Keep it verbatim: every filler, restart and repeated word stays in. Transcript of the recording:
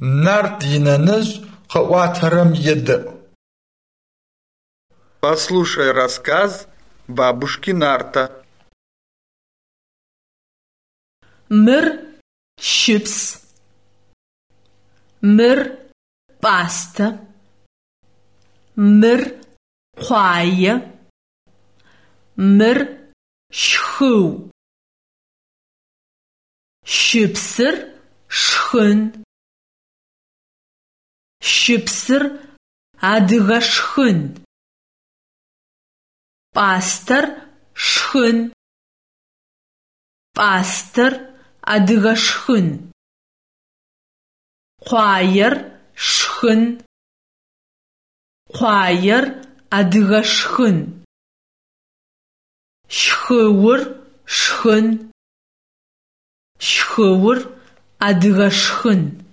Нарт инэнэжъ къыӏуатэрэм едэӏу. Послушай рассказ бабушки Нарта. Мыр щыпс. Мыр пӏастэ. Мыр къуае. Мыр шхыу. Щыпсыр шхын. Щыпсыр адыгэ шхын. Пӏастэр шхын. Пӏастэр адыгэ шхын. Къуаер шхын. Къуаер адыгэ шхын. Шхыур шхын. Шхыур адыгэ шхын.